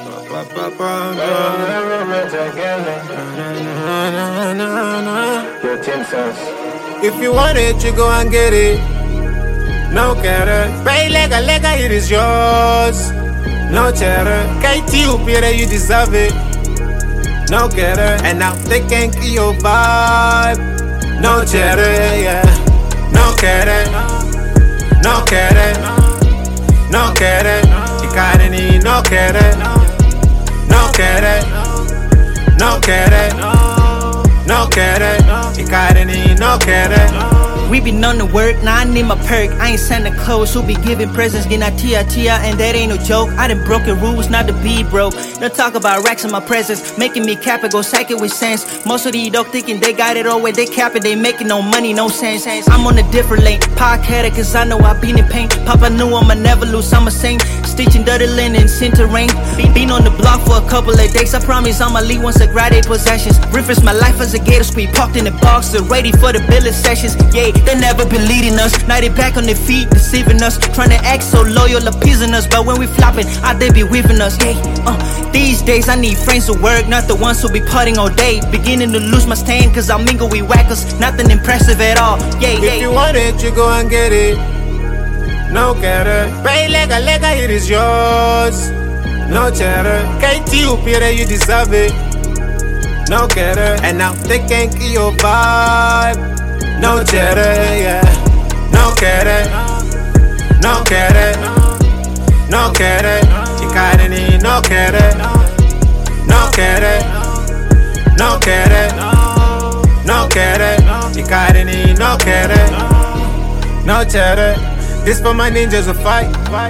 If you want it, you go and get it. No care. Pay lega, it is yours. No terror. KT you deserve it. No care. And now they can't kill your vibe. No terror, yeah. No care. No care. No care. You gotta need no care. No care. No care. No care. You gotta need no care. We been on the work, now I need my perk. I ain't Santa Claus who be giving presents, getting a tia, and that ain't no joke. I done broken rules, not to be broke. Don't talk about racks in my presence, making me cap it, go psychic with sense. Most of these dog thinking they got it all where they cap it, they making no money, no sense. I'm on a different lane, podcast cause I know I been in pain. Papa knew I'ma never lose, I'm a saint. Stitching dirty linen, center rain. Been on the block for a couple of days, I promise I'ma leave once I grab their possessions. Reference my life as a gator squeak, parked in the box, ready for the billing sessions. Yeah, they never been leading us. Now they back on their feet, deceiving us. Trying to act so loyal, appeasing us. But when we flopping, they be weaving us. Yeah, these days I need friends to work, not the ones who be partying all day. Beginning to lose my stand, cause I mingle with whackers. Nothing impressive at all. Yeah, if you want it, you go and get it. No care. Pay lega, it is yours. No terror. KT you deserve it. No care. And now they can't kill your vibe. No terror, yeah. No care. No care. No care. You gotta need no care. No care. No care. No care. You gotta need no care. No terror. This for my ninjas a fight.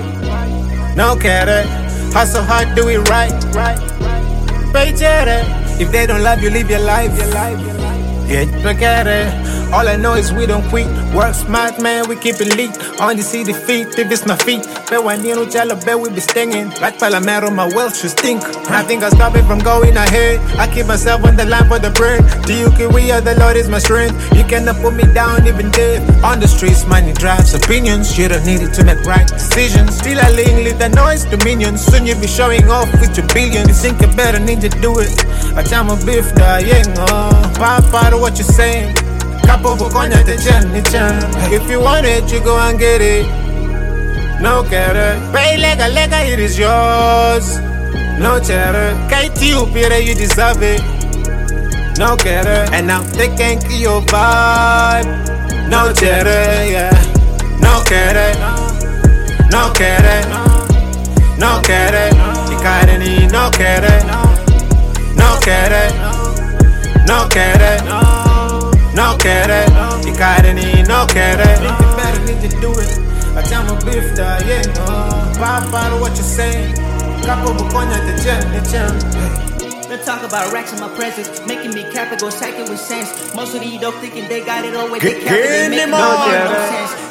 No care. Hustle hard, do it right. Pay terror. If they don't love you, live your life. Yeah, forget it. All I know is we don't quit. Work smart, man, we keep it lit. Only see defeat if it's my feet. But when you know jello, bet we be stinging. Like Palomero, my wealth should stink. Nothing can stop it from going ahead. I keep myself on the line for the bread. We are the Lord is my strength. You cannot put me down even dead. On the streets, money drives opinions. You don't need it to make right decisions. Still I leave the noise dominion. Soon you be showing off with your billion. You think you better need to do it. But I'm a beef dying. Papa, what you saying? If you want it, you go and get it. No care. Pay lega, it is yours. No terror. KT you deserve it. No care. And now they can't kill your vibe. No terror, yeah. No care. No care. No care. You gotta need no care. No care. No care. No care, you gotta need no care. You better need to do it. I tell my beef that, yeah. Papa, what you saying? Capo bukonya the gym. Don't talk about racks in my presence, making me cap it, go psychic with sense. Most of these dog thinking they got it all where they cap it, they make no sense.